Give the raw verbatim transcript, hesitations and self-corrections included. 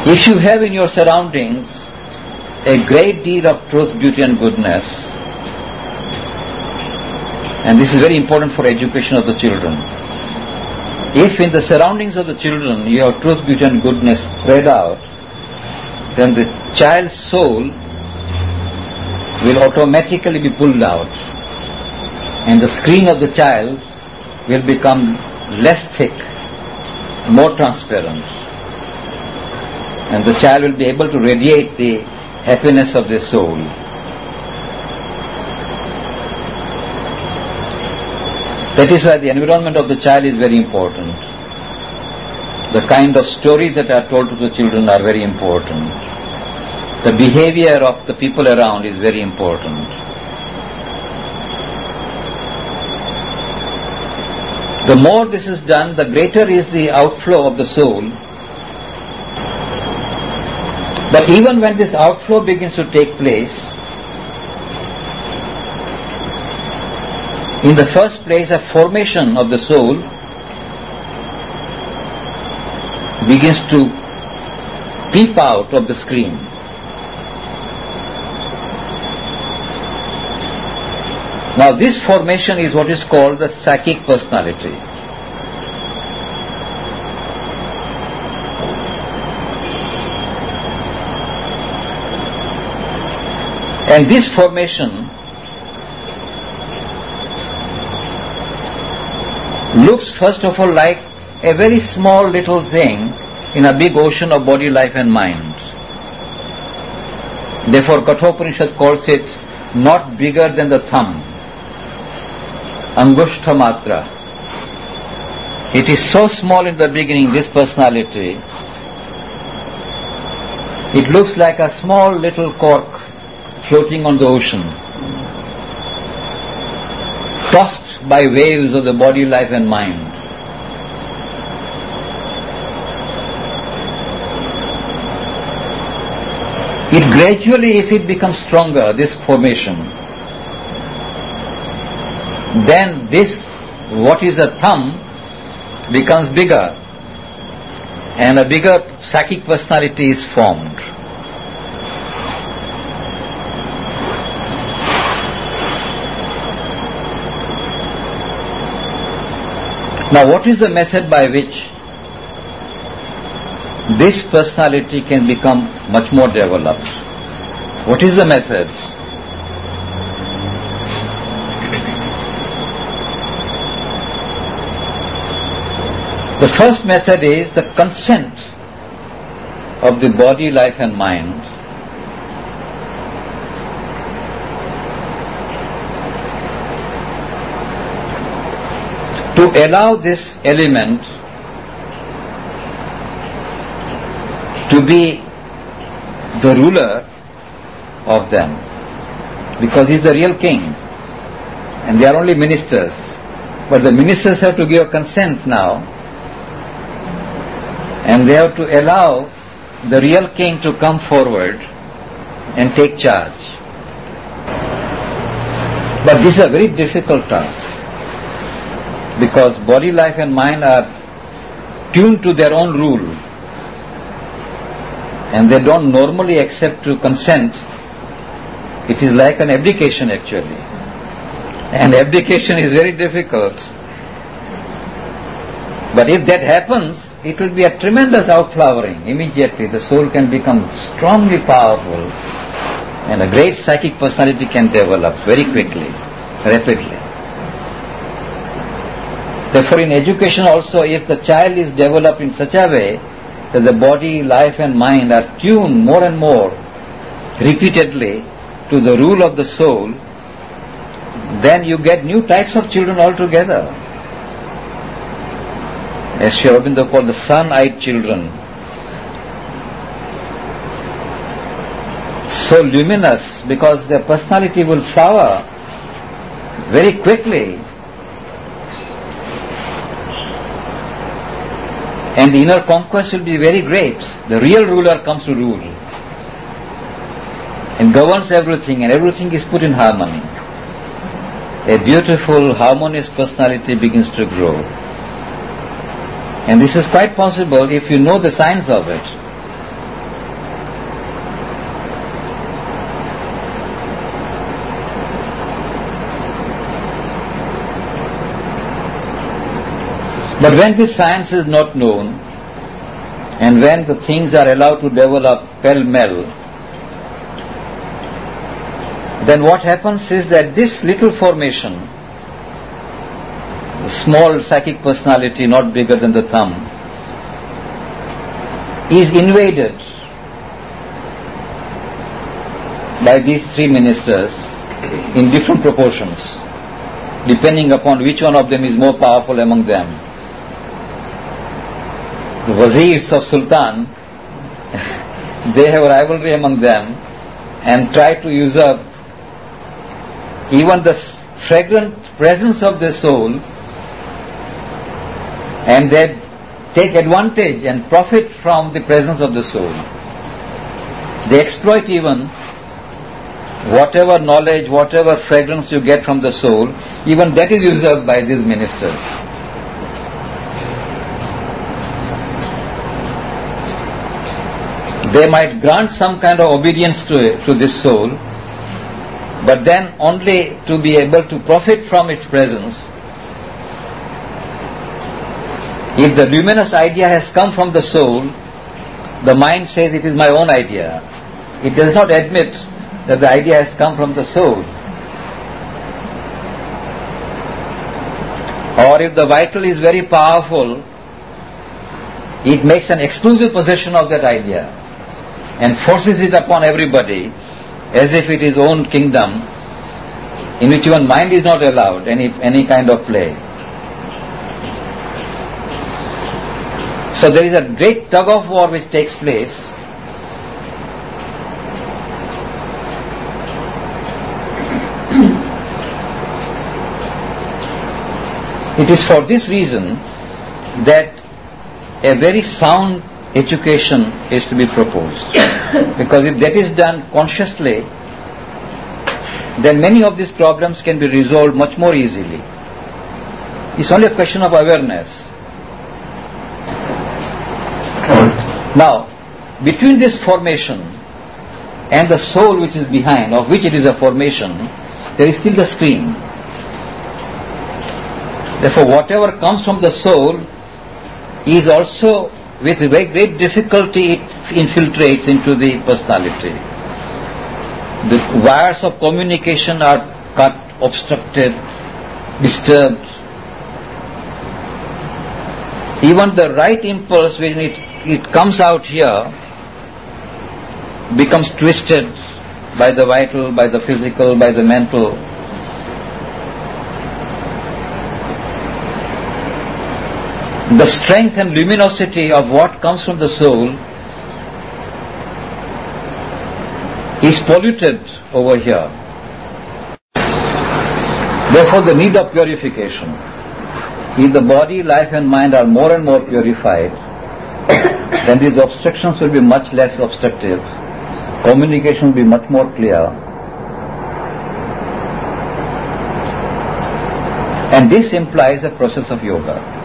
If you have in your surroundings a great deal of truth, beauty and goodness, and this is very important for education of the children, if in the surroundings of the children you have truth, beauty and goodness spread out, then the child's soul will automatically be pulled out, and the screen of the child will become less thick, more transparent, and the child will be able to radiate the happiness of the soul. That is why the environment of the child is very important. The kind of stories that are told to the children are very important. The behavior of the people around is very important. The more this is done, the greater is the outflow of the soul. But even when this outflow begins to take place, in the first place, a formation of the soul begins to peep out of the screen. Now, this formation is what is called the psychic personality. And this formation looks first of all like a very small little thing in a big ocean of body, life and mind. Therefore, Kathopanishad calls it not bigger than the thumb, Angushtha Matra. It is so small in the beginning, this personality. It looks like a small little cork floating on the ocean, tossed by waves of the body, life and mind. It gradually, if it becomes stronger, this formation, then this, what is a thumb, becomes bigger, and a bigger psychic personality is formed. Now, what is the method by which this personality can become much more developed? What is the method? The first method is the consent of the body, life and mind to allow this element to be the ruler of them, because he is the real king and they are only ministers. But the ministers have to give consent now, and they have to allow the real king to come forward and take charge. But this is a very difficult task, because body, life and mind are tuned to their own rule, and they don't normally accept to consent. It is like an abdication actually, and abdication is very difficult. But if that happens, it will be a tremendous outflowering. Immediately the soul can become strongly powerful, and a great psychic personality can develop very quickly, rapidly. Therefore, in education also, if the child is developed in such a way that the body, life and mind are tuned more and more repeatedly to the rule of the soul, then you get new types of children altogether. As Sri Aurobindo called the sun-eyed children. So luminous, because their personality will flower very quickly, and the inner conquest will be very great. The real ruler comes to rule and governs everything, and everything is put in harmony. A beautiful, harmonious personality begins to grow. And this is quite possible if you know the signs of it. But when this science is not known, and when the things are allowed to develop pell-mell, then what happens is that this little formation, the small psychic personality not bigger than the thumb, is invaded by these three ministers in different proportions, depending upon which one of them is more powerful among them. The wazirs of Sultan, they have rivalry among them and try to usurp even the fragrant presence of the soul, and they take advantage and profit from the presence of the soul. They exploit even whatever knowledge, whatever fragrance you get from the soul, even that is usurped by these ministers. They might grant some kind of obedience to it, to this soul, but then only to be able to profit from its presence. If the luminous idea has come from the soul, the mind says it is my own idea. It does not admit that the idea has come from the soul. Or if the vital is very powerful, it makes an exclusive possession of that idea and forces it upon everybody as if it is own kingdom, in which even mind is not allowed any any kind of play. So there is a great tug of war which takes place. It is for this reason that a very sound education is to be proposed. Because if that is done consciously, then many of these problems can be resolved much more easily. It's only a question of awareness. Now, between this formation and the soul which is behind, of which it is a formation, there is still the screen. Therefore, whatever comes from the soul is also, with very great difficulty, it infiltrates into the personality. The wires of communication are cut, obstructed, disturbed. Even the right impulse, when it, it comes out here, becomes twisted by the vital, by the physical, by the mental. The strength and luminosity of what comes from the soul is polluted over here. Therefore, the need of purification. If the body, life and mind are more and more purified, then these obstructions will be much less obstructive. Communication will be much more clear. And this implies a process of yoga.